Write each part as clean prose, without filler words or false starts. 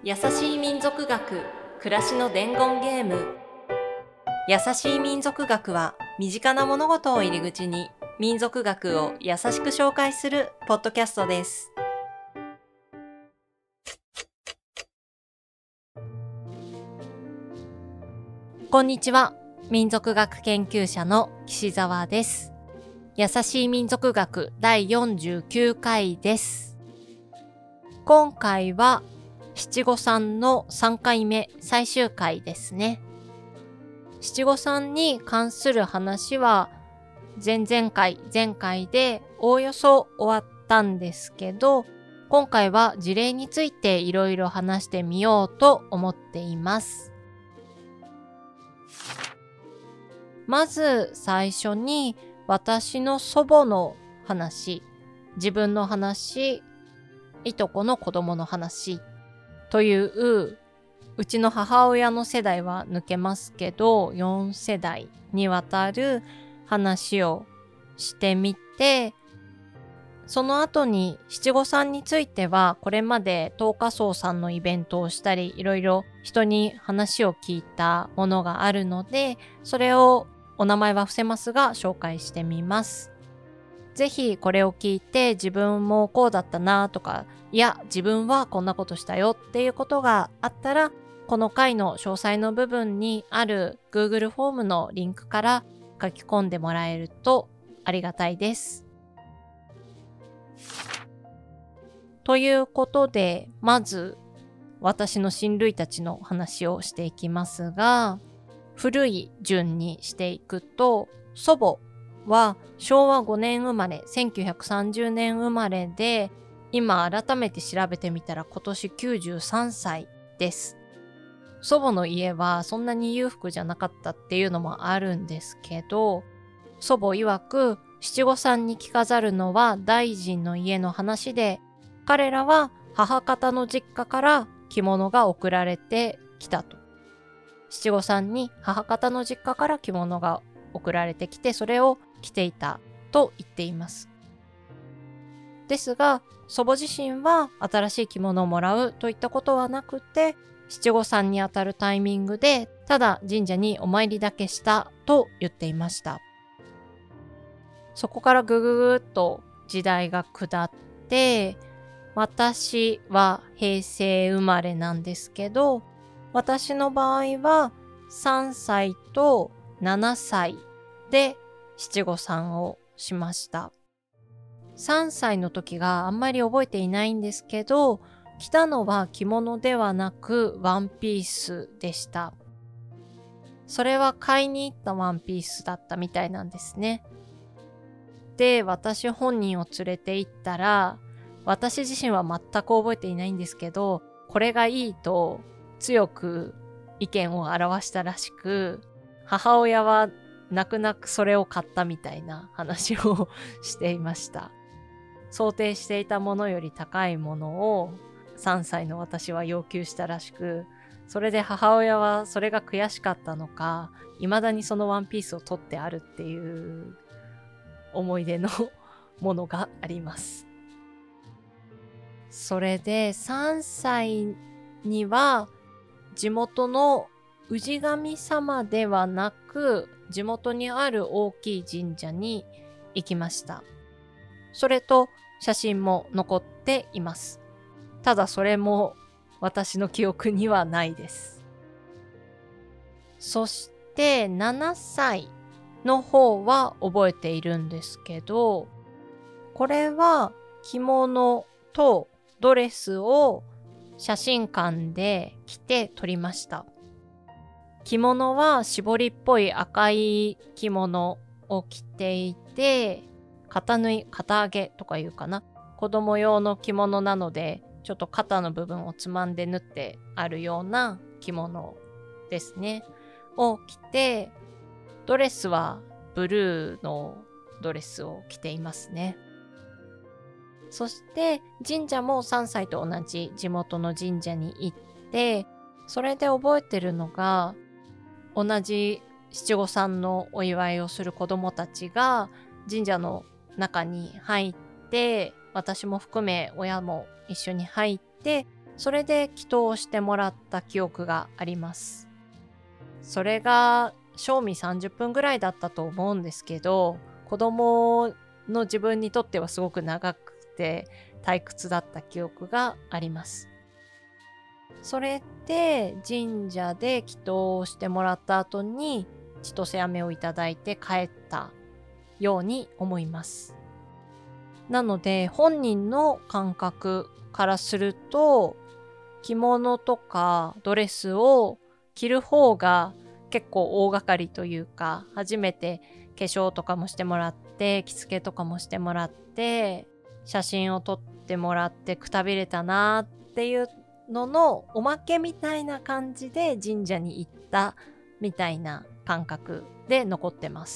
優しい民族学、暮らしの伝言ゲーム。優しい民族学は身近な物事を入り口に民族学を優しく紹介するポッドキャストです。こんにちは。民族学研究者の岸澤です。優しい民族学第49回です。今回は七五三の3回目最終回ですね。七五三に関する話は前回でおおよそ終わったんですけど、今回は事例についていろいろ話してみようと思っています。まず最初に私の祖母の話、自分の話、いとこの子供の話といううちの母親の世代は抜けますけど4世代にわたる話をしてみて、その後に七五三についてはこれまで桐花荘さんのイベントをしたりいろいろ人に話を聞いたものがあるので、それをお名前は伏せますが紹介してみます。ぜひこれを聞いて自分もこうだったなとか、いや自分はこんなことしたよっていうことがあったら、この回の詳細の部分にある Google フォームのリンクから書き込んでもらえるとありがたいです。ということで、まず私の親類たちの話をしていきますが、古い順にしていくと、祖母は昭和5年生まれ、1930年生まれで、今改めて調べてみたら今年93歳です。祖母の家はそんなに裕福じゃなかったっていうのもあるんですけど、祖母曰く七五三に着飾るのは大臣の家の話で、彼らは母方の実家から着物が送られてきたと。七五三に母方の実家から着物が送られてきて、それを着ていたと言っています。ですが、祖母自身は新しい着物をもらうといったことはなくて、七五三にあたるタイミングでただ神社にお参りだけしたと言っていました。そこからぐぐぐっと時代が下って、私は平成生まれなんですけど、私の場合は3歳と7歳で七五三をしました。3歳の時があんまり覚えていないんですけど、着たのは着物ではなくワンピースでした。それは買いに行ったワンピースだったみたいなんですね。で、私本人を連れて行ったら、私自身は全く覚えていないんですけど、これがいいと強く意見を表したらしく、母親は泣く泣くそれを買ったみたいな話をしていました。想定していたものより高いものを3歳の私は要求したらしく、それで母親はそれが悔しかったのか、未だにそのワンピースを取ってあるっていう思い出のものがあります。それで3歳には地元の氏神様ではなく、地元にある大きい神社に行きました。それと写真も残っています。ただそれも私の記憶にはないです。そして7歳の方は覚えているんですけど、これは着物とドレスを写真館で着て撮りました。着物は絞りっぽい赤い着物を着ていて、肩縫い、肩上げとかいうかな。子供用の着物なので、ちょっと肩の部分をつまんで縫ってあるような着物ですね。を着て、ドレスはブルーのドレスを着ていますね。そして神社も3歳と同じ地元の神社に行って、それで覚えてるのが、同じ七五三のお祝いをする子供たちが神社の中に入って、私も含め親も一緒に入ってそれで祈祷をしてもらった記憶があります。それが正味30分ぐらいだったと思うんですけど、子供の自分にとってはすごく長くて退屈だった記憶があります。それで神社で祈祷をしてもらった後に千歳飴をいただいて帰ったように思います。なので本人の感覚からすると、着物とかドレスを着る方が結構大掛かりというか、初めて化粧とかもしてもらって、着付けとかもしてもらって、写真を撮ってもらってくたびれたなっていうののおまけみたいな感じで神社に行ったみたいな感覚で残ってます。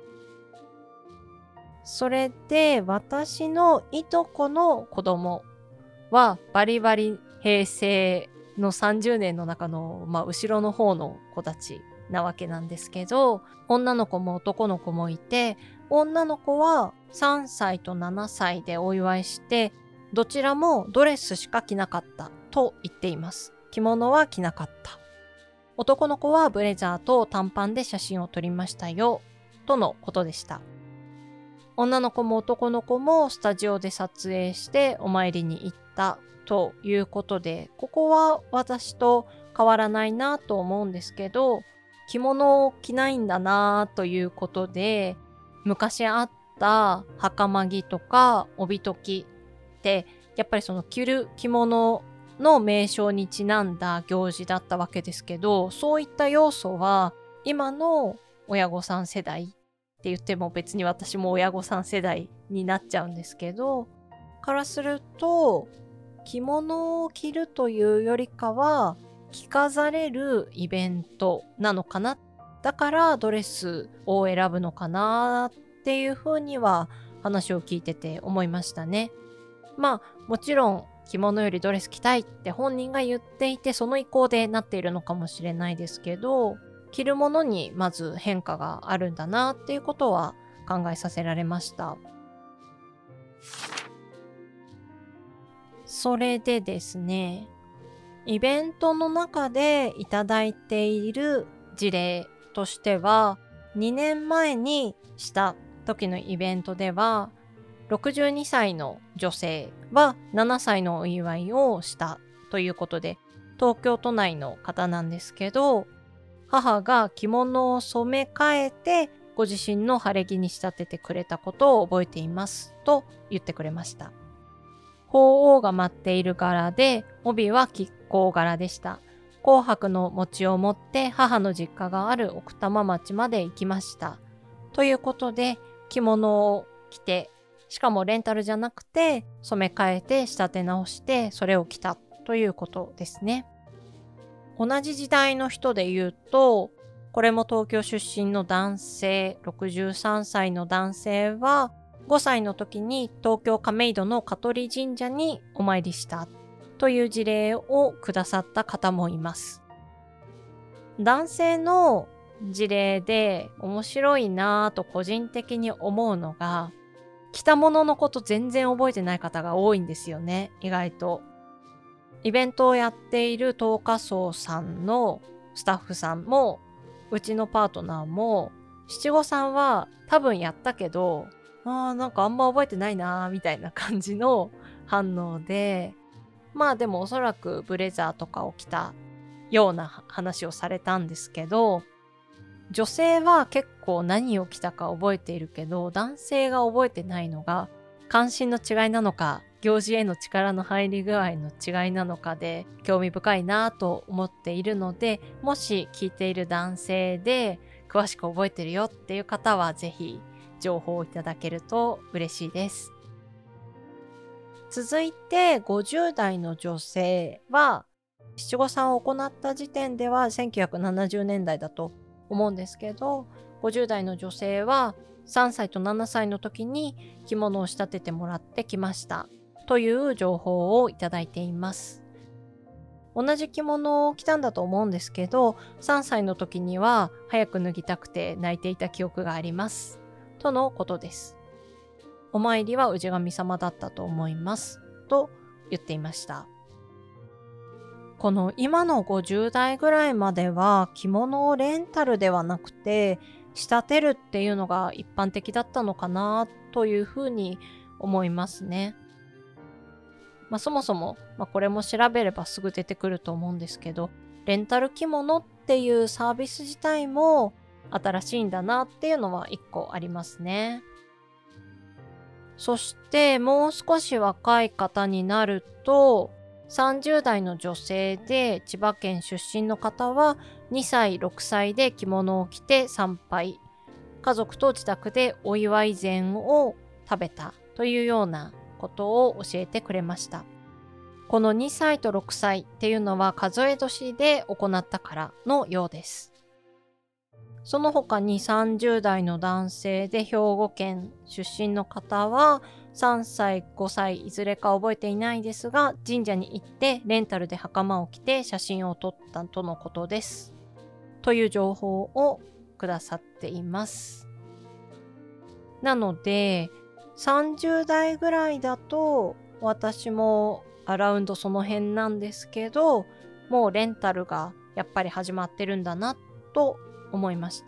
それで私のいとこの子供はバリバリ平成の30年の中の、後ろの方の子たちなわけなんですけど、女の子も男の子もいて、女の子は3歳と7歳でお祝いして、どちらもドレスしか着なかったと言っています。着物は着なかった。男の子はブレザーと短パンで写真を撮りましたよとのことでした。女の子も男の子もスタジオで撮影してお参りに行ったということで、ここは私と変わらないなと思うんですけど、着物を着ないんだなということで、昔あった袴着とか帯解きってやっぱりその着る着物の名称にちなんだ行事だったわけですけど、そういった要素は今の親御さん世代って言っても別に私も親御さん世代になっちゃうんですけど、からすると着物を着るというよりかは着飾れるイベントなのかな。だからドレスを選ぶのかなっていうふうには話を聞いてて思いましたね。もちろん着物よりドレス着たいって本人が言っていて、その意向でなっているのかもしれないですけど、着るものにまず変化があるんだなっていうことは考えさせられました。それでですね、イベントの中でいただいている事例としては、2年前にした時のイベントでは、62歳の女性は7歳のお祝いをしたということで、東京都内の方なんですけど、母が着物を染め替えてご自身の晴れ着に仕立ててくれたことを覚えていますと言ってくれました。鳳凰が舞っている柄で、帯は亀甲柄でした。紅白の餅を持って母の実家がある奥多摩町まで行きました。ということで、着物を着て、しかもレンタルじゃなくて染め替えて仕立て直してそれを着たということですね。同じ時代の人で言うと、これも東京出身の男性、63歳の男性は5歳の時に東京亀戸の香取神社にお参りしたという事例をくださった方もいます。男性の事例で面白いなぁと個人的に思うのが、着たもののこと全然覚えてない方が多いんですよね、意外と。イベントをやっている東華荘さんのスタッフさんも、うちのパートナーも、七五三は多分やったけど、なんかあんま覚えてないなみたいな感じの反応で、でもおそらくブレザーとかを着たような話をされたんですけど、女性は結構何を着たか覚えているけど、男性が覚えてないのが関心の違いなのか、行事への力の入り具合の違いなのかで興味深いなと思っているので、もし聞いている男性で詳しく覚えてるよっていう方はぜひ情報をいただけると嬉しいです。続いて50代の女性は、七五三を行った時点では1970年代だと思うんですけど、50代の女性は3歳と7歳の時に着物を仕立ててもらってきましたという情報をいただいています。同じ着物を着たんだと思うんですけど、3歳の時には早く脱ぎたくて泣いていた記憶がありますとのことです。お参りは氏神様だったと思いますと言っていました。 この今の50代ぐらいまでは着物をレンタルではなくて仕立てるっていうのが一般的だったのかなというふうに思いますね。そもそも、これも調べればすぐ出てくると思うんですけど、レンタル着物っていうサービス自体も新しいんだなっていうのは一個ありますね。そしてもう少し若い方になると、30代の女性で千葉県出身の方は2歳6歳で着物を着て参拝、家族と自宅でお祝い膳を食べたというようなことを教えてくれました。この2歳と6歳っていうのは数え年で行ったからのようです。その他に30代の男性で兵庫県出身の方は3歳、5歳いずれか覚えていないですが、神社に行ってレンタルで袴を着て写真を撮ったとのことです。という情報をくださっています。なので、30代ぐらいだと私もアラウンドその辺なんですけど、もうレンタルがやっぱり始まってるんだなと思いました。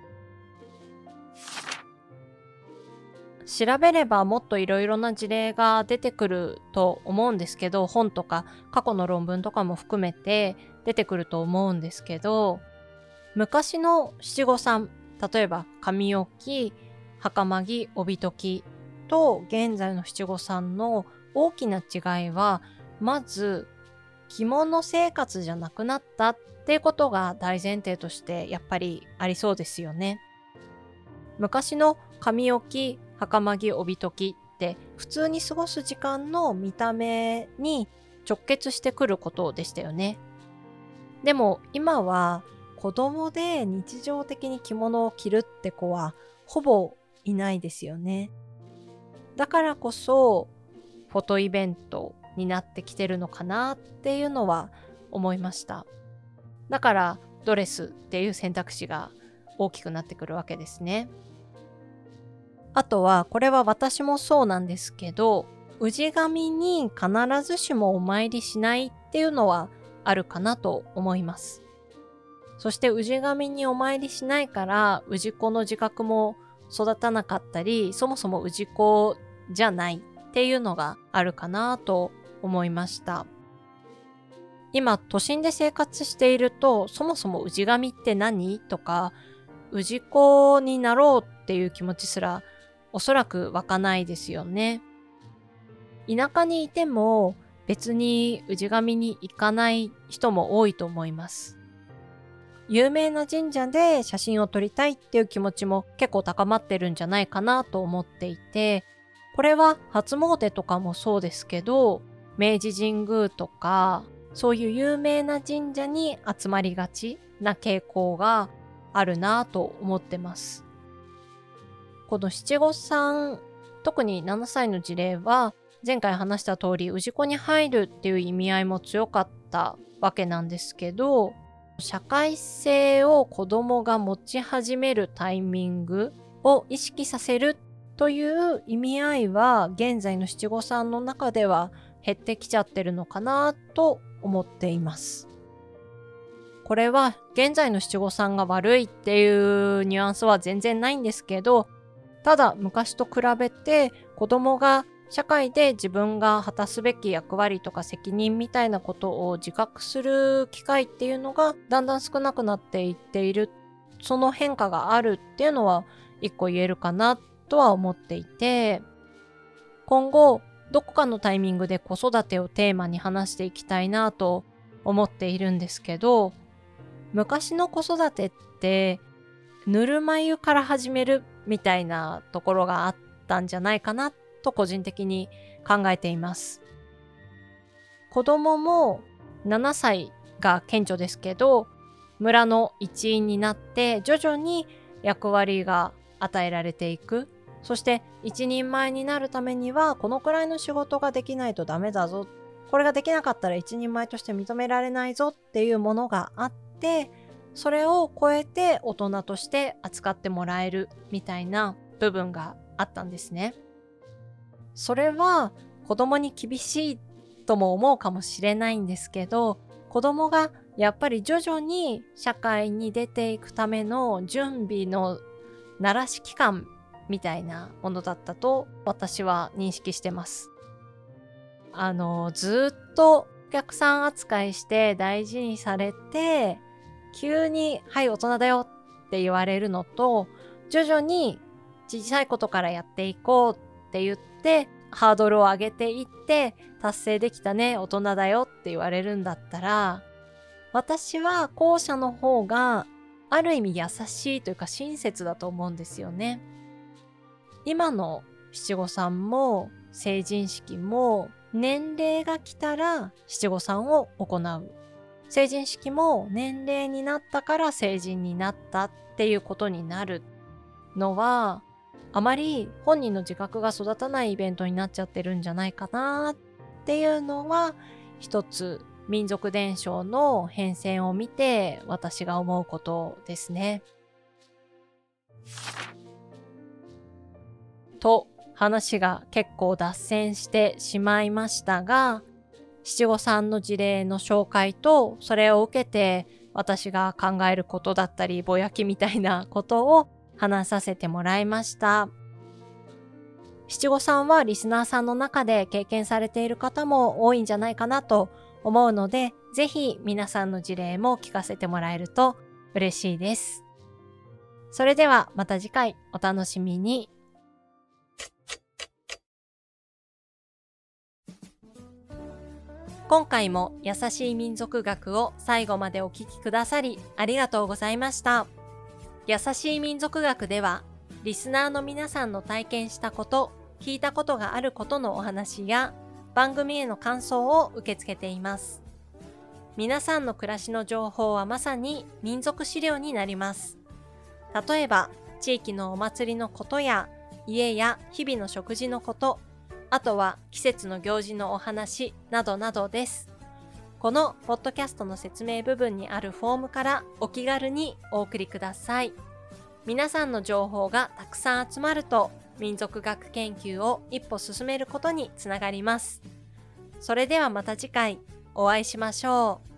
調べればもっといろいろな事例が出てくると思うんですけど、本とか過去の論文とかも含めて出てくると思うんですけど、昔の七五三、例えば髪置き、袴着、帯解きと現在の七五三の大きな違いは、まず着物生活じゃなくなったっていうことが大前提としてやっぱりありそうですよね。昔の髪置き、袴着、帯解きって普通に過ごす時間の見た目に直結してくることでしたよね。でも今は子供で日常的に着物を着るって子はほぼいないですよね。だからこそフォトイベントになってきてるのかなっていうのは思いました。だからドレスっていう選択肢が大きくなってくるわけですね。あとはこれは私もそうなんですけど、氏神に必ずしもお参りしないっていうのはあるかなと思います。そして氏神にお参りしないから氏子の自覚も育たなかったり、そもそも氏子じゃないっていうのがあるかなと思いました。今都心で生活していると、そもそも氏神って何とか、氏子になろうっていう気持ちすらおそらく湧かないですよね。田舎にいても別に氏神に行かない人も多いと思います。有名な神社で写真を撮りたいっていう気持ちも結構高まってるんじゃないかなと思っていて、これは初詣とかもそうですけど、明治神宮とかそういう有名な神社に集まりがちな傾向があるなと思ってます。この七五三、特に7歳の事例は前回話した通り氏子に入るっていう意味合いも強かったわけなんですけど、社会性を子供が持ち始めるタイミングを意識させるという意味合いは現在の七五三の中では減ってきちゃってるのかなと思っています。これは現在の七五三が悪いっていうニュアンスは全然ないんですけど、ただ昔と比べて子供が社会で自分が果たすべき役割とか責任みたいなことを自覚する機会っていうのがだんだん少なくなっていっている、その変化があるっていうのは一個言えるかなとは思っていて、今後どこかのタイミングで子育てをテーマに話していきたいなと思っているんですけど、昔の子育てってぬるま湯から始めるみたいなところがあったんじゃないかなと個人的に考えています。子供も7歳が顕著ですけど、村の一員になって徐々に役割が与えられていく。そして一人前になるためにはこのくらいの仕事ができないとダメだぞ。これができなかったら一人前として認められないぞっていうものがあって、それを超えて大人として扱ってもらえるみたいな部分があったんですね。それは子供に厳しいとも思うかもしれないんですけど、 子供がやっぱり徐々に社会に出ていくための準備の慣らし期間みたいなものだったと私は認識してます。ずっとお客さん扱いして大事にされて、急にはい大人だよって言われるのと、徐々に小さいことからやっていこうって言ってハードルを上げていって達成できたね大人だよって言われるんだったら、私は後者の方がある意味優しいというか親切だと思うんですよね。今の七五三も成人式も年齢が来たら七五三を行う。成人式も年齢になったから成人になったっていうことになるのは、あまり本人の自覚が育たないイベントになっちゃってるんじゃないかなっていうのは、一つ民族伝承の変遷を見て私が思うことですね。と、話が結構脱線してしまいましたが、七五三の事例の紹介と、それを受けて私が考えることだったりぼやきみたいなことを話させてもらいました。七五三はリスナーさんの中で経験されている方も多いんじゃないかなと思うので、ぜひ皆さんの事例も聞かせてもらえると嬉しいです。それではまた次回お楽しみに。今回も優しい民族学を最後までお聞きくださりありがとうございました。優しい民族学では、リスナーの皆さんの体験したこと、聞いたことがあることのお話や、番組への感想を受け付けています。皆さんの暮らしの情報はまさに民族資料になります。例えば、地域のお祭りのことや、家や日々の食事のこと、あとは季節の行事のお話などなどです。このポッドキャストの説明部分にあるフォームからお気軽にお送りください。皆さんの情報がたくさん集まると民族学研究を一歩進めることにつながります。それではまた次回お会いしましょう。